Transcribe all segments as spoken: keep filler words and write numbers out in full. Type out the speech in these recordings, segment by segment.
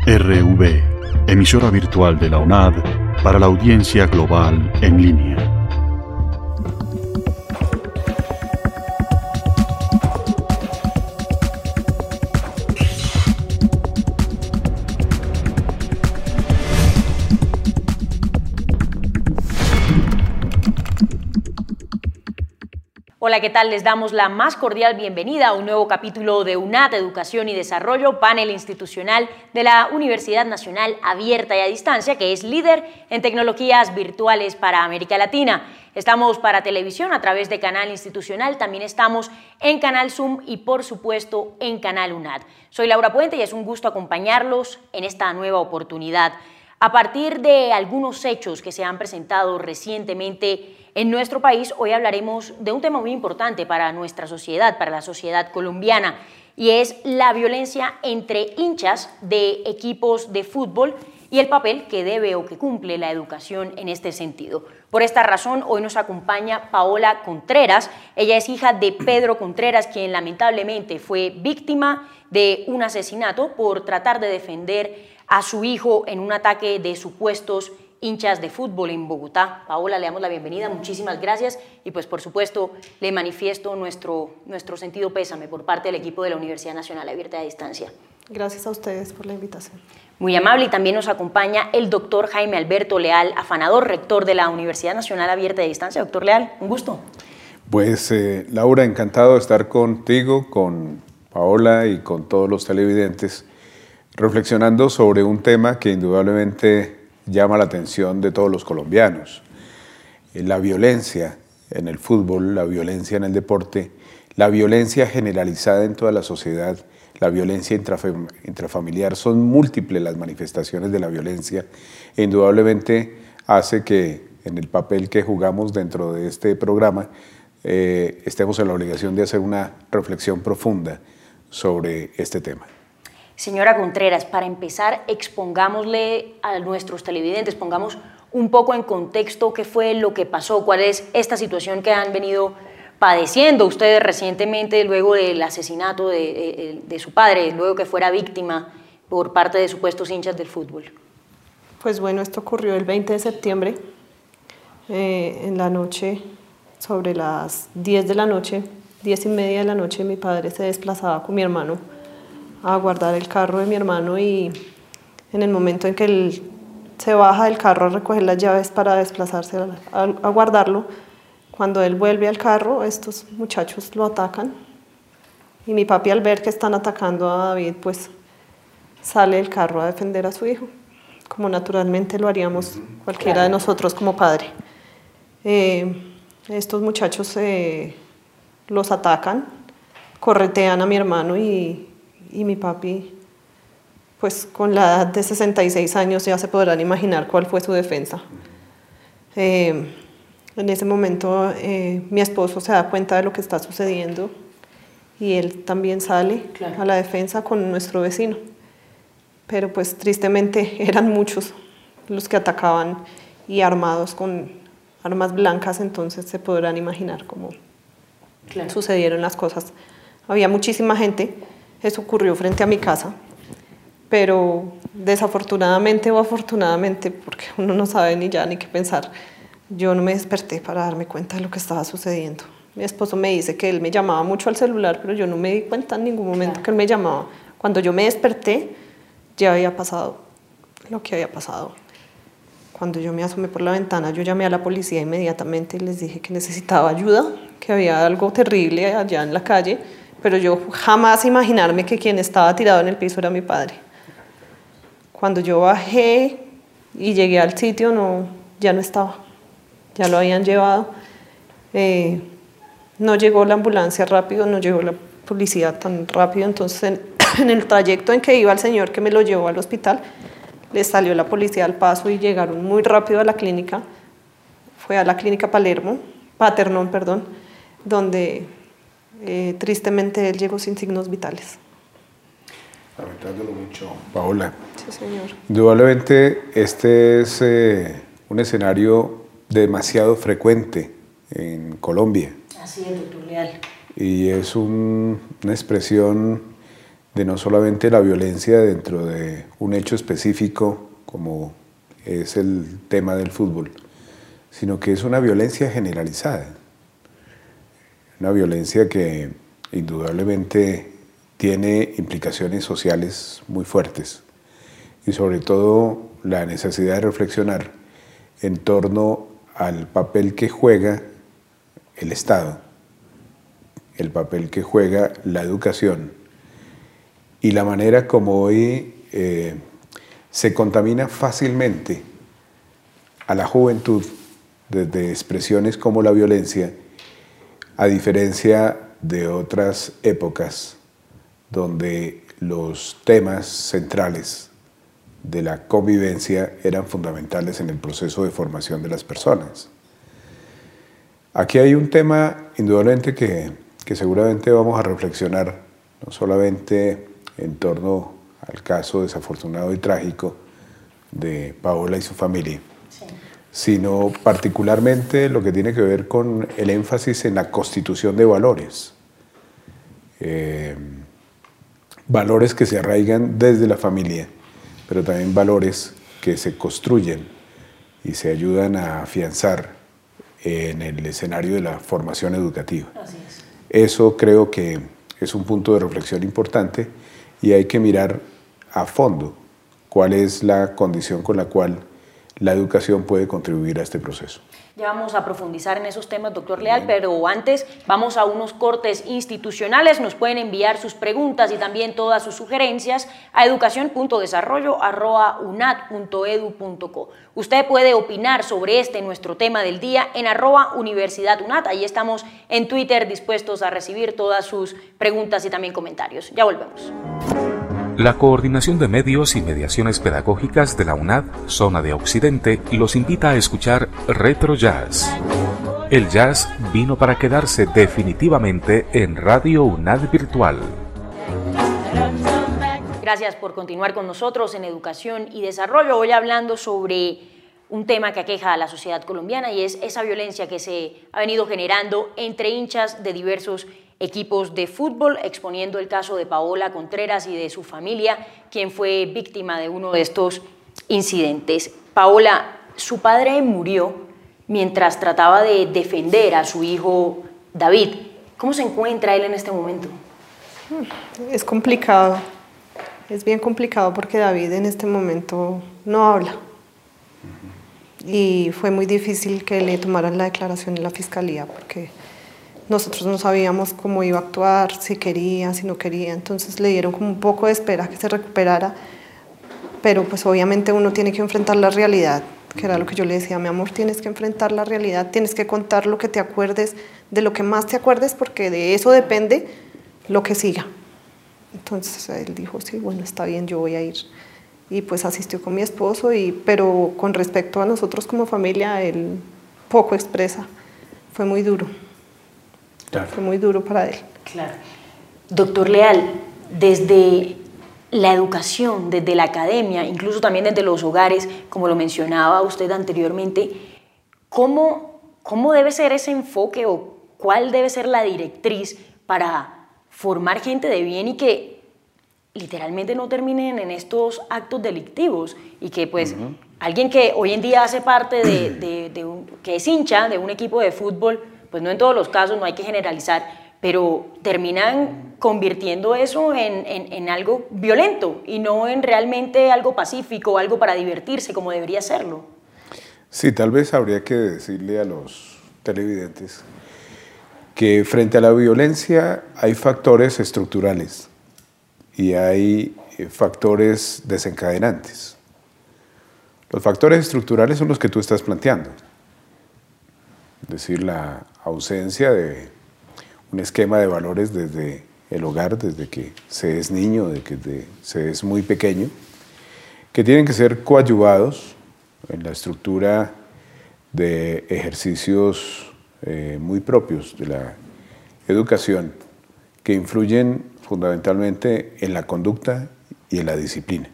R V, emisora virtual de la UNAD para la audiencia global en línea. Hola, ¿qué tal? Les damos la más cordial bienvenida a un nuevo capítulo de UNAD, Educación y Desarrollo, panel institucional de la Universidad Nacional Abierta y a Distancia, que es líder en tecnologías virtuales para América Latina. Estamos para televisión a través de Canal Institucional, también estamos en Canal Zoom y, por supuesto, en Canal UNAD. Soy Laura Puente y es un gusto acompañarlos en esta nueva oportunidad. A partir de algunos hechos que se han presentado recientemente en nuestro país, hoy hablaremos de un tema muy importante para nuestra sociedad, para la sociedad colombiana, y es la violencia entre hinchas de equipos de fútbol y el papel que debe o que cumple la educación en este sentido. Por esta razón, hoy nos acompaña Paola Contreras. Ella es hija de Pedro Contreras, quien lamentablemente fue víctima de un asesinato por tratar de defender a su hijo en un ataque de supuestos hinchas de fútbol en Bogotá. Paola, le damos la bienvenida, muchísimas gracias y pues por supuesto le manifiesto nuestro, nuestro sentido pésame por parte del equipo de la Universidad Nacional Abierta y a Distancia. Gracias a ustedes por la invitación. Muy amable, y también nos acompaña el doctor Jaime Alberto Leal Afanador, rector de la Universidad Nacional Abierta y a Distancia. Doctor Leal, un gusto. Pues eh, Laura, encantado de estar contigo, con Paola y con todos los televidentes, reflexionando sobre un tema que indudablemente llama la atención de todos los colombianos. La violencia en el fútbol, la violencia en el deporte, la violencia generalizada en toda la sociedad, la violencia intrafamiliar, son múltiples las manifestaciones de la violencia e indudablemente hace que en el papel que jugamos dentro de este programa eh, estemos en la obligación de hacer una reflexión profunda sobre este tema. Señora Contreras, para empezar, expongámosle a nuestros televidentes, pongamos un poco en contexto qué fue lo que pasó, cuál es esta situación que han venido padeciendo ustedes recientemente luego del asesinato de, de, de su padre, luego que fuera víctima por parte de supuestos hinchas del fútbol. Pues bueno, esto ocurrió el veinte de septiembre, eh, en la noche, sobre las diez de la noche, diez y media de la noche, mi padre se desplazaba con mi hermano a guardar el carro de mi hermano y en el momento en que él se baja del carro a recoger las llaves para desplazarse a, a, a guardarlo, cuando él vuelve al carro, estos muchachos lo atacan y mi papi, al ver que están atacando a David, pues sale del carro a defender a su hijo, como naturalmente lo haríamos cualquiera de nosotros como padre. Eh, estos muchachos eh, los atacan, corretean a mi hermano y Y mi papi, pues con la edad de sesenta y seis años ya se podrán imaginar cuál fue su defensa. Eh, en ese momento eh, mi esposo se da cuenta de lo que está sucediendo y él también sale claro. a la defensa con nuestro vecino. Pero pues tristemente eran muchos los que atacaban y armados con armas blancas, entonces se podrán imaginar cómo claro. sucedieron las cosas. Había muchísima gente. Eso ocurrió frente a mi casa, pero desafortunadamente o afortunadamente, porque uno no sabe ni ya ni qué pensar, yo no me desperté para darme cuenta de lo que estaba sucediendo. Mi esposo me dice que él me llamaba mucho al celular, pero yo no me di cuenta en ningún momento que él me llamaba. Cuando yo me desperté, ya había pasado lo que había pasado. Cuando yo me asomé por la ventana, yo llamé a la policía inmediatamente y les dije que necesitaba ayuda, que había algo terrible allá en la calle, pero yo jamás imaginarme que quien estaba tirado en el piso era mi padre. Cuando yo bajé y llegué al sitio, no, ya no estaba, ya lo habían llevado. Eh, no llegó la ambulancia rápido, no llegó la policía tan rápido, entonces en, en el trayecto en que iba el señor que me lo llevó al hospital, le salió la policía al paso y llegaron muy rápido a la clínica. Fue a la clínica Palermo, Paternón, perdón, donde Eh, tristemente él llegó sin signos vitales. Lamentándolo mucho, Paola. Sí, señor. Indudablemente este es eh, un escenario demasiado frecuente en Colombia. Así es, doctor Leal. Y es un, una expresión de no solamente la violencia dentro de un hecho específico como es el tema del fútbol, sino que es una violencia generalizada, una violencia que indudablemente tiene implicaciones sociales muy fuertes y sobre todo la necesidad de reflexionar en torno al papel que juega el Estado, el papel que juega la educación y la manera como hoy eh, se contamina fácilmente a la juventud desde expresiones como la violencia, a diferencia de otras épocas donde los temas centrales de la convivencia eran fundamentales en el proceso de formación de las personas. Aquí hay un tema indudablemente que, que seguramente vamos a reflexionar, no solamente en torno al caso desafortunado y trágico de Paola y su familia, sí, sino particularmente lo que tiene que ver con el énfasis en la constitución de valores. Eh, valores que se arraigan desde la familia, pero también valores que se construyen y se ayudan a afianzar en el escenario de la formación educativa. Así es. Eso creo que es un punto de reflexión importante y hay que mirar a fondo cuál es la condición con la cual la educación puede contribuir a este proceso. Ya vamos a profundizar en esos temas, doctor Leal, pero antes vamos a unos cortes institucionales. Nos pueden enviar sus preguntas y también todas sus sugerencias a educación punto desarrollo arroba unad punto edu punto co. Usted puede opinar sobre este nuestro tema del día en arroba Universidad UNAD. Ahí estamos en Twitter dispuestos a recibir todas sus preguntas y también comentarios. Ya volvemos. La Coordinación de Medios y Mediaciones Pedagógicas de la UNAD, Zona de Occidente, los invita a escuchar Retro Jazz. El jazz vino para quedarse definitivamente en Radio UNAD Virtual. Gracias por continuar con nosotros en Educación y Desarrollo. Hoy hablando sobre un tema que aqueja a la sociedad colombiana y es esa violencia que se ha venido generando entre hinchas de diversos equipos de fútbol, exponiendo el caso de Paola Contreras y de su familia, quien fue víctima de uno de estos incidentes. Paola, su padre murió mientras trataba de defender a su hijo David. ¿Cómo se encuentra él en este momento? Es complicado, es bien complicado porque David en este momento no habla. Y fue muy difícil que le tomaran la declaración en la fiscalía porque nosotros no sabíamos cómo iba a actuar, si quería, si no quería, entonces le dieron como un poco de espera que se recuperara, pero pues obviamente uno tiene que enfrentar la realidad, que era lo que yo le decía, mi amor, tienes que enfrentar la realidad, tienes que contar lo que te acuerdes, de lo que más te acuerdes, porque de eso depende lo que siga. Entonces él dijo, sí, bueno, está bien, yo voy a ir. Y pues asistió con mi esposo, y, pero con respecto a nosotros como familia, él poco expresa, fue muy duro. Claro. Fue muy duro para él. Claro. Doctor Leal, desde la educación, desde la academia, incluso también desde los hogares, como lo mencionaba usted anteriormente, ¿cómo, cómo debe ser ese enfoque o cuál debe ser la directriz para formar gente de bien y que literalmente no terminen en estos actos delictivos y que pues uh-huh. alguien que hoy en día hace parte de, de, de un, que es hincha de un equipo de fútbol, pues no en todos los casos, no hay que generalizar, pero terminan convirtiendo eso en, en, en algo violento y no en realmente algo pacífico, algo para divertirse como debería serlo. Sí, tal vez habría que decirle a los televidentes que frente a la violencia hay factores estructurales y hay factores desencadenantes. Los factores estructurales son los que tú estás planteando. Es decir, la ausencia de un esquema de valores desde el hogar, desde que se es niño, desde que se es muy pequeño, que tienen que ser coadyuvados en la estructura de ejercicios eh, muy propios de la educación, que influyen fundamentalmente en la conducta y en la disciplina.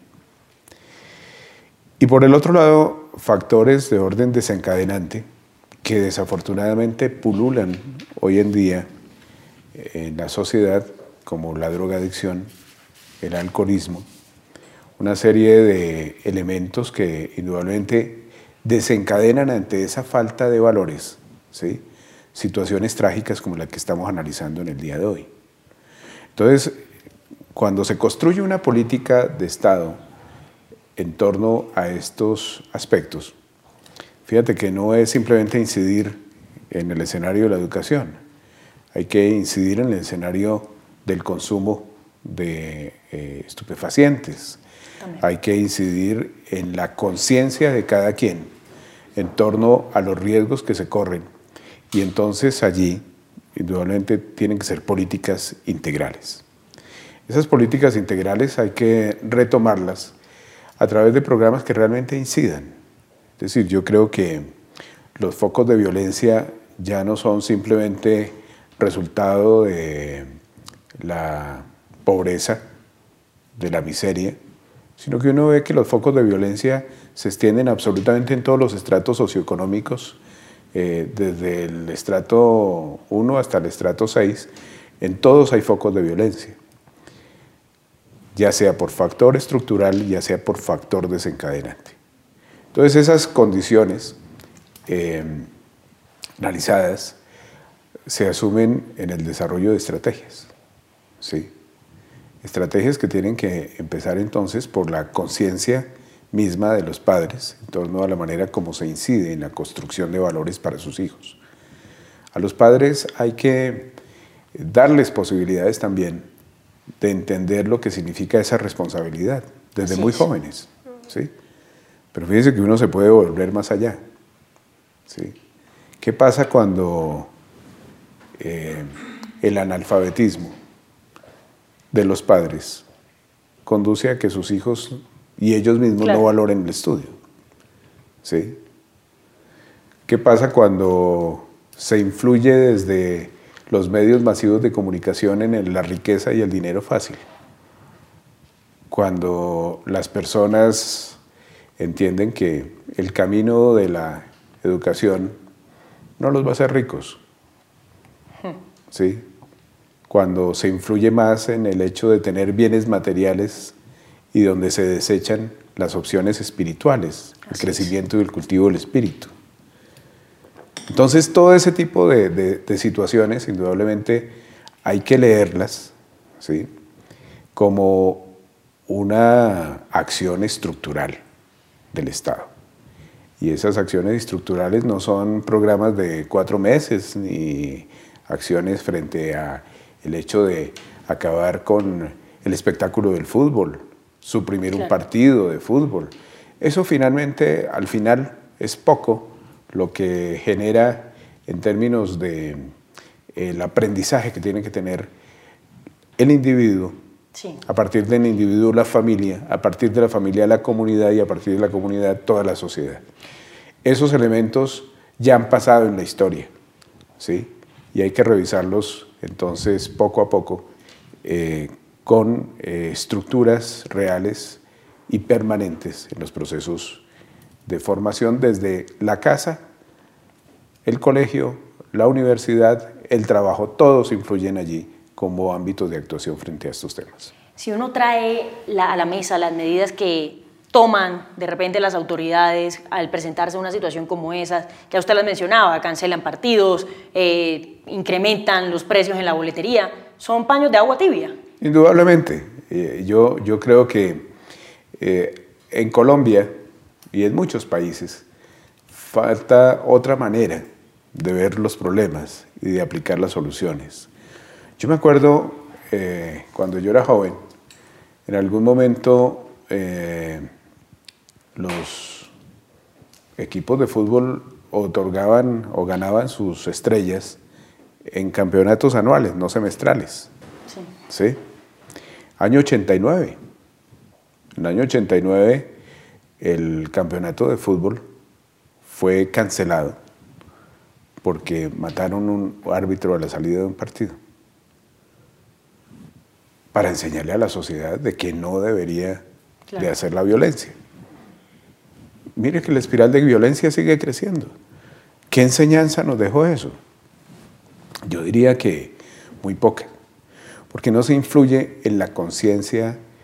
Y por el otro lado, factores de orden desencadenante, que desafortunadamente pululan hoy en día en la sociedad, como la drogadicción, el alcoholismo, una serie de elementos que indudablemente desencadenan ante esa falta de valores, ¿sí?, situaciones trágicas como la que estamos analizando en el día de hoy. Entonces, cuando se construye una política de Estado en torno a estos aspectos, fíjate que no es simplemente incidir en el escenario de la educación, hay que incidir en el escenario del consumo de eh, estupefacientes, también hay que incidir en la conciencia de cada quien en torno a los riesgos que se corren, y entonces allí indudablemente tienen que ser políticas integrales. Esas políticas integrales hay que retomarlas a través de programas que realmente incidan. Es decir, yo creo que los focos de violencia ya no son simplemente resultado de la pobreza, de la miseria, sino que uno ve que los focos de violencia se extienden absolutamente en todos los estratos socioeconómicos, eh, desde el estrato uno hasta el estrato seis, en todos hay focos de violencia, ya sea por factor estructural, ya sea por factor desencadenante. Entonces esas condiciones eh, analizadas se asumen en el desarrollo de estrategias, ¿sí? Estrategias que tienen que empezar entonces por la conciencia misma de los padres en torno a la manera como se incide en la construcción de valores para sus hijos. A los padres hay que darles posibilidades también de entender lo que significa esa responsabilidad desde muy jóvenes, ¿sí? Pero fíjense que uno se puede volver más allá, ¿sí? ¿Qué pasa cuando eh, el analfabetismo de los padres conduce a que sus hijos y ellos mismos claro. no valoren el estudio? ¿Sí? ¿Qué pasa cuando se influye desde los medios masivos de comunicación en el, la riqueza y el dinero fácil? Cuando las personas entienden que el camino de la educación no los va a hacer ricos, ¿sí? Cuando se influye más en el hecho de tener bienes materiales y donde se desechan las opciones espirituales, el Así crecimiento es. y el cultivo del espíritu. Entonces, todo ese tipo de, de, de situaciones, indudablemente, hay que leerlas, ¿sí?, como una acción estructural del Estado. Y esas acciones estructurales no son programas de cuatro meses, ni acciones frente a el hecho de acabar con el espectáculo del fútbol, suprimir claro. un partido de fútbol. Eso finalmente, al final, es poco lo que genera en términos de el aprendizaje que tiene que tener el individuo, sí. a partir del individuo la familia, a partir de la familia la comunidad y a partir de la comunidad toda la sociedad. Esos elementos ya han pasado en la historia, ¿sí?, y hay que revisarlos entonces poco a poco eh, con eh, estructuras reales y permanentes en los procesos de formación desde la casa, el colegio, la universidad, el trabajo, todos influyen allí como ámbitos de actuación frente a estos temas. Si uno trae la, a la mesa las medidas que toman de repente las autoridades al presentarse una situación como esa, que usted las mencionaba, cancelan partidos, eh, incrementan los precios en la boletería, ¿son paños de agua tibia? Indudablemente. Eh, yo, yo creo que eh, en Colombia y en muchos países falta otra manera de ver los problemas y de aplicar las soluciones. Yo me acuerdo eh, cuando yo era joven, en algún momento eh, los equipos de fútbol otorgaban o ganaban sus estrellas en campeonatos anuales, no semestrales. Sí. ¿Sí? Año ochenta y nueve. En el año ochenta y nueve el campeonato de fútbol fue cancelado porque mataron un árbitro a la salida de un partido para enseñarle a la sociedad de que no debería claro. de hacer la violencia. Mire que la espiral de violencia sigue creciendo. ¿Qué enseñanza nos dejó eso? Yo diría que muy poca, porque no se influye en la conciencia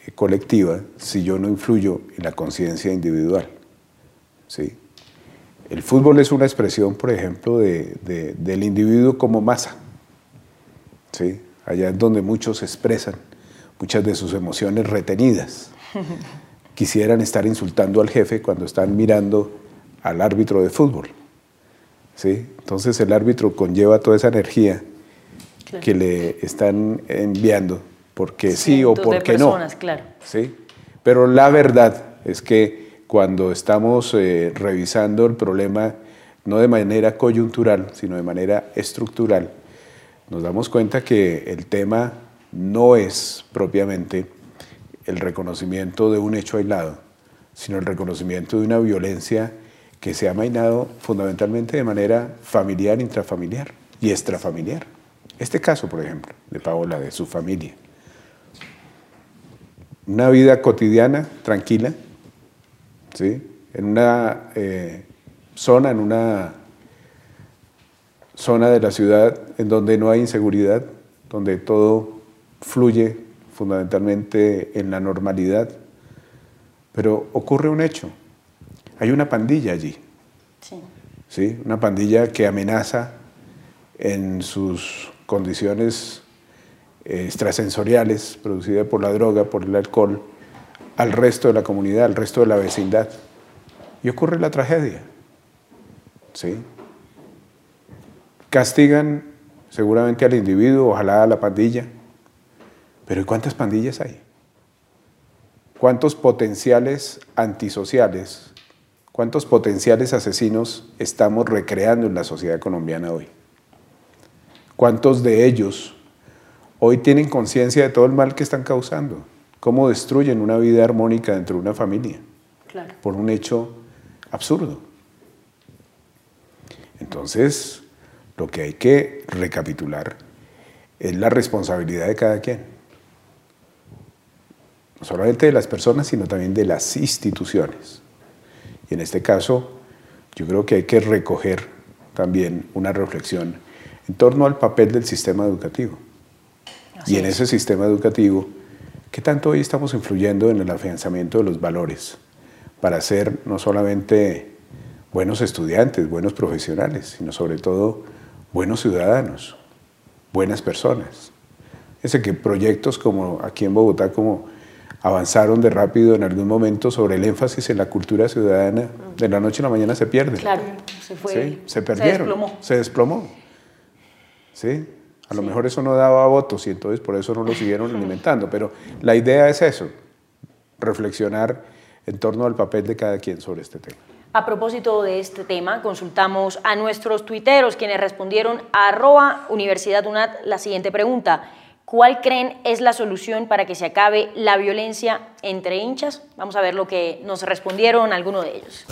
colectiva si yo no influyo en la conciencia individual, ¿sí? El fútbol es una expresión, por ejemplo, de, de, del individuo como masa, ¿sí? Allá es donde muchos expresan muchas de sus emociones retenidas. Quisieran estar insultando al jefe cuando están mirando al árbitro de fútbol, ¿sí? Entonces el árbitro conlleva toda esa energía, claro, que le están enviando, porque sí, sí o porque personas, no. Claro. ¿Sí? Pero la verdad es que cuando estamos eh, revisando el problema, no de manera coyuntural, sino de manera estructural, nos damos cuenta que el tema no es propiamente el reconocimiento de un hecho aislado, sino el reconocimiento de una violencia que se ha amainado fundamentalmente de manera familiar, intrafamiliar y extrafamiliar. Este caso, por ejemplo, de Paola, de su familia. Una vida cotidiana, tranquila, ¿sí? En una eh, zona, en una zona de la ciudad en donde no hay inseguridad, donde todo fluye fundamentalmente en la normalidad, pero ocurre un hecho. Hay una pandilla allí, sí. ¿Sí? Una pandilla que amenaza en sus condiciones eh, extrasensoriales, producida por la droga, por el alcohol, al resto de la comunidad, al resto de la vecindad. Y ocurre la tragedia, ¿sí? Castigan seguramente al individuo, ojalá a la pandilla, pero ¿y cuántas pandillas hay? ¿Cuántos potenciales antisociales, cuántos potenciales asesinos estamos recreando en la sociedad colombiana hoy? ¿Cuántos de ellos hoy tienen conciencia de todo el mal que están causando? ¿Cómo destruyen una vida armónica dentro de una familia? Claro. Por un hecho absurdo. Entonces, lo que hay que recapitular es la responsabilidad de cada quien. No solamente de las personas, sino también de las instituciones. Y en este caso, yo creo que hay que recoger también una reflexión en torno al papel del sistema educativo. Así y en es. Ese sistema educativo, ¿qué tanto hoy estamos influyendo en el afianzamiento de los valores para ser no solamente buenos estudiantes, buenos profesionales, sino sobre todo buenos ciudadanos, buenas personas? Ese que proyectos como aquí en Bogotá, como avanzaron de rápido en algún momento sobre el énfasis en la cultura ciudadana, de la noche a la mañana se pierden. Claro, se fue. ¿Sí? Se perdieron. Se desplomó. Se desplomó. ¿Sí? A lo sí. mejor eso no daba votos y entonces por eso no lo siguieron alimentando, pero la idea es eso, reflexionar en torno al papel de cada quien sobre este tema. A propósito de este tema, consultamos a nuestros tuiteros, quienes respondieron a arroba Universidad UNAD la siguiente pregunta: ¿cuál creen es la solución para que se acabe la violencia entre hinchas? Vamos a ver lo que nos respondieron algunos de ellos.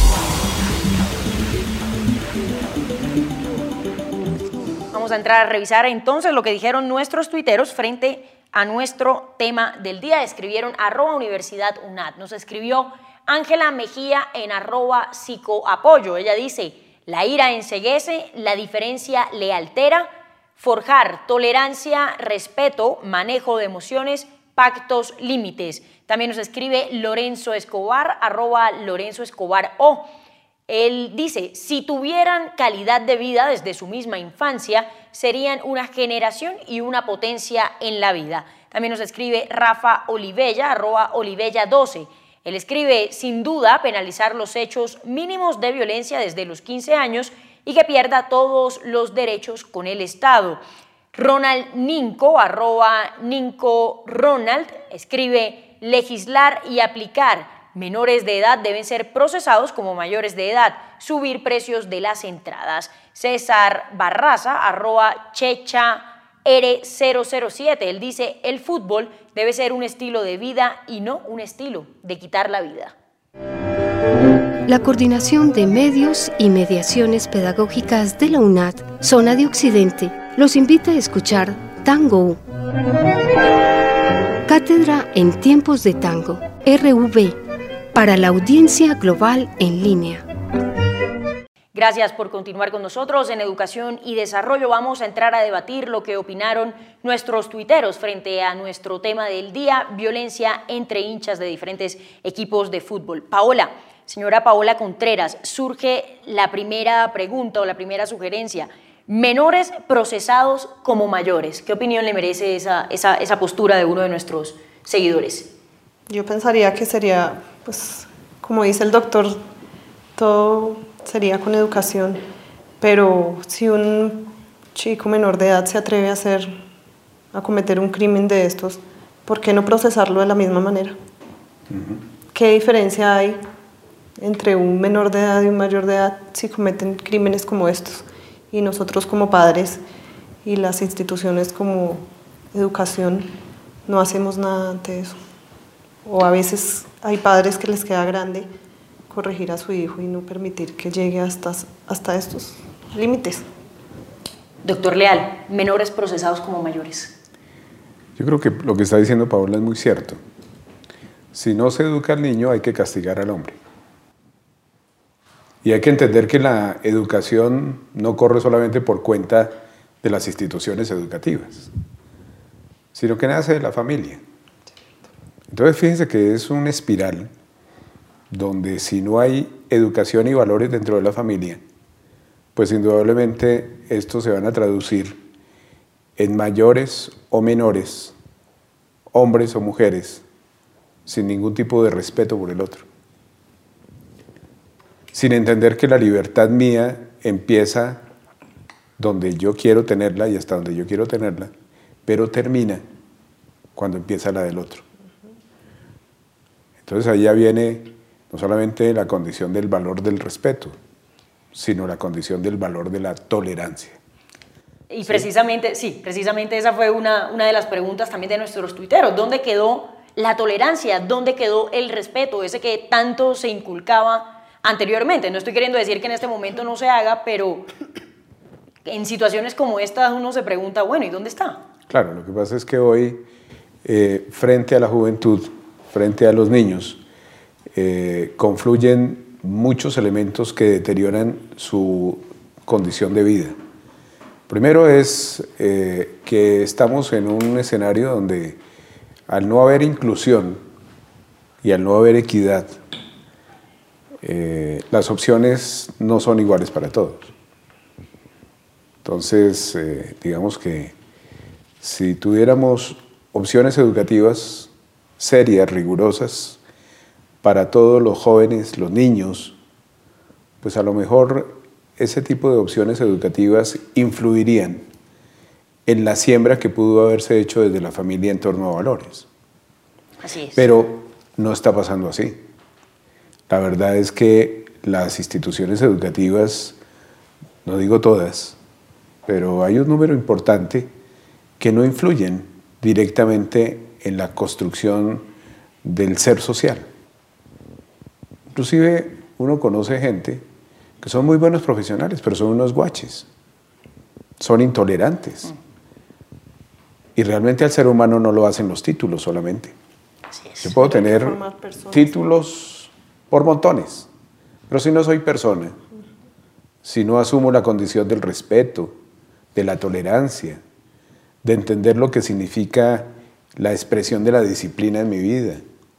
Vamos a entrar a revisar entonces lo que dijeron nuestros tuiteros frente a nuestro tema del día. Escribieron arroba Universidad UNAD. Nos escribió Ángela Mejía en arroba psicoapoyo. Ella dice: la ira enceguece, la diferencia le altera. Forjar tolerancia, respeto, manejo de emociones, pactos, límites. También nos escribe Lorenzo Escobar, arroba Lorenzo Escobar O. Él dice: si tuvieran calidad de vida desde su misma infancia, serían una generación y una potencia en la vida. También nos escribe Rafa Olivella, arroba Olivella doce. Él escribe: sin duda, penalizar los hechos mínimos de violencia desde los quince años y que pierda todos los derechos con el Estado. Ronald Ninco, arroba Ninco Ronald, escribe: legislar y aplicar. Menores de edad deben ser procesados como mayores de edad. Subir precios de las entradas. César Barraza, arroba Checha R cero cero siete. Él dice: el fútbol debe ser un estilo de vida y no un estilo de quitar la vida. La Coordinación de Medios y Mediaciones Pedagógicas de la UNAD, Zona de Occidente, los invita a escuchar Tango U. Cátedra en Tiempos de Tango, R V, para la audiencia global en línea. Gracias por continuar con nosotros. En Educación y Desarrollo vamos a entrar a debatir lo que opinaron nuestros tuiteros frente a nuestro tema del día, violencia entre hinchas de diferentes equipos de fútbol. Paola, señora Paola Contreras, surge la primera pregunta o la primera sugerencia. Menores procesados como mayores. ¿Qué opinión le merece esa, esa, esa postura de uno de nuestros seguidores? Yo pensaría que sería, pues, como dice el doctor, todo sería con educación, pero si un chico menor de edad se atreve a hacer, a cometer un crimen de estos, ¿por qué no procesarlo de la misma manera? Uh-huh. ¿Qué diferencia hay entre un menor de edad y un mayor de edad si cometen crímenes como estos? Y nosotros como padres y las instituciones como educación no hacemos nada ante eso. O a veces hay padres que les queda grande corregir a su hijo y no permitir que llegue hasta, hasta estos límites. Doctor Leal, menores procesados como mayores. Yo creo que lo que está diciendo Paola es muy cierto. Si no se educa al niño, hay que castigar al hombre. Y hay que entender que la educación no corre solamente por cuenta de las instituciones educativas, sino que nace de la familia. Entonces fíjense que es una espiral donde si no hay educación y valores dentro de la familia, pues indudablemente estos se van a traducir en mayores o menores, hombres o mujeres, sin ningún tipo de respeto por el otro. Sin entender que la libertad mía empieza donde yo quiero tenerla y hasta donde yo quiero tenerla, pero termina cuando empieza la del otro. Entonces ahí ya viene no solamente la condición del valor del respeto, sino la condición del valor de la tolerancia. Y precisamente, sí, sí precisamente esa fue una, una de las preguntas también de nuestros tuiteros. ¿Dónde quedó la tolerancia? ¿Dónde quedó el respeto? Ese que tanto se inculcaba anteriormente. No estoy queriendo decir que en este momento no se haga, pero en situaciones como esta uno se pregunta, bueno, ¿y dónde está? Claro, lo que pasa es que hoy, eh, frente a la juventud, frente a los niños, eh, confluyen muchos elementos que deterioran su condición de vida. Primero es eh, que estamos en un escenario donde al no haber inclusión y al no haber equidad, eh, las opciones no son iguales para todos. Entonces, eh, digamos que si tuviéramos opciones educativas serias, rigurosas, para todos los jóvenes, los niños, pues a lo mejor ese tipo de opciones educativas influirían en la siembra que pudo haberse hecho desde la familia en torno a valores. Así es. Pero no está pasando así. La verdad es que las instituciones educativas, no digo todas, pero hay un número importante que no influyen directamente en la construcción del ser social. Inclusive uno conoce gente que son muy buenos profesionales, pero son unos guaches, son intolerantes. Mm. Y realmente al ser humano no lo hacen los títulos solamente. Así es. Yo puedo tener títulos por montones, pero si no soy persona, si no asumo la condición del respeto, de la tolerancia, de entender lo que significa la expresión de la disciplina en mi vida,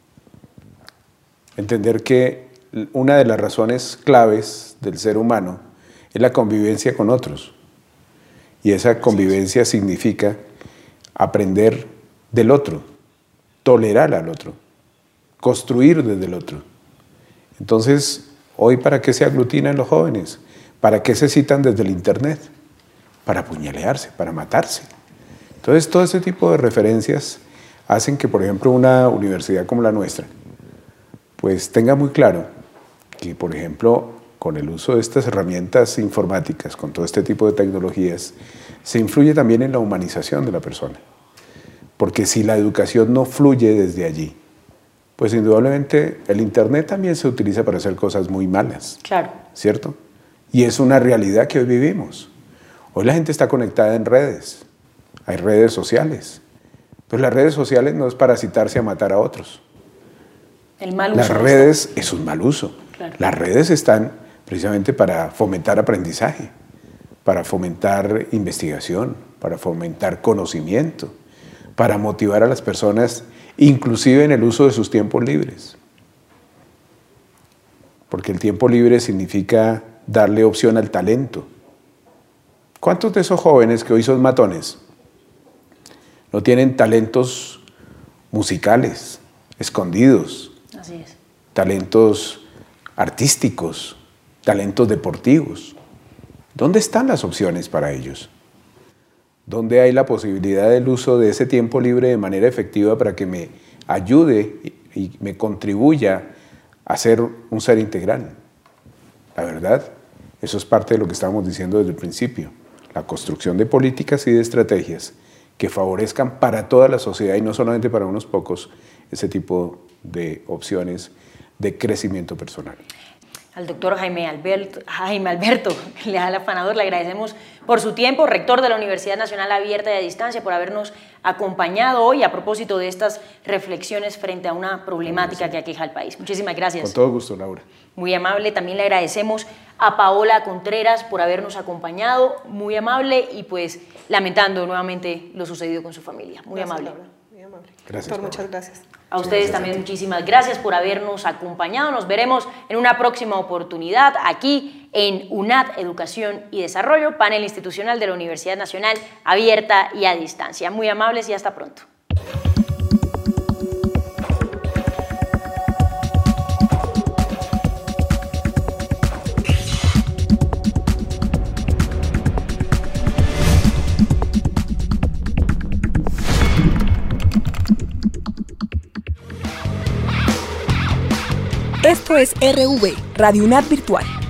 entender que una de las razones claves del ser humano es la convivencia con otros. Y esa convivencia significa aprender del otro, tolerar al otro, construir desde el otro. Entonces, hoy, ¿para qué se aglutinan los jóvenes? ¿Para qué se citan desde el internet? Para apuñalearse, para matarse. Entonces, todo ese tipo de referencias hacen que, por ejemplo, una universidad como la nuestra, pues tenga muy claro que, por ejemplo, con el uso de estas herramientas informáticas, con todo este tipo de tecnologías, se influye también en la humanización de la persona. Porque si la educación no fluye desde allí, pues indudablemente el internet también se utiliza para hacer cosas muy malas. Claro. ¿Cierto? Y es una realidad que hoy vivimos. Hoy la gente está conectada en redes, hay redes sociales. Pero las redes sociales no es para citarse a matar a otros. El mal uso. Las redes es un mal uso. Claro. Las redes están precisamente para fomentar aprendizaje, para fomentar investigación, para fomentar conocimiento, para motivar a las personas, inclusive en el uso de sus tiempos libres. Porque el tiempo libre significa darle opción al talento. ¿Cuántos de esos jóvenes que hoy son matones no tienen talentos musicales, escondidos? Así es. Talentos artísticos, talentos deportivos. ¿Dónde están las opciones para ellos? ¿Dónde hay la posibilidad del uso de ese tiempo libre de manera efectiva para que me ayude y me contribuya a ser un ser integral? La verdad, eso es parte de lo que estábamos diciendo desde el principio. La construcción de políticas y de estrategias que favorezcan para toda la sociedad y no solamente para unos pocos ese tipo de opciones de crecimiento personal. Al doctor Jaime Alberto, Jaime Alberto Leal Afanador, le agradecemos por su tiempo, rector de la Universidad Nacional Abierta y a Distancia, por habernos acompañado hoy a propósito de estas reflexiones frente a una problemática que aqueja al país. Muchísimas gracias. Con todo gusto, Laura. Muy amable. También le agradecemos a Paola Contreras por habernos acompañado, muy amable, y pues lamentando nuevamente lo sucedido con su familia. Muy Gracias, amable. Laura. Muy amable. Gracias, Doctor, Paola. muchas gracias. A ustedes también muchísimas gracias por habernos acompañado. Nos veremos en una próxima oportunidad aquí en UNAD Educación y Desarrollo, panel institucional de la Universidad Nacional Abierta y a Distancia. Muy amables y hasta pronto. Esto es R V, Radio UNAD Virtual.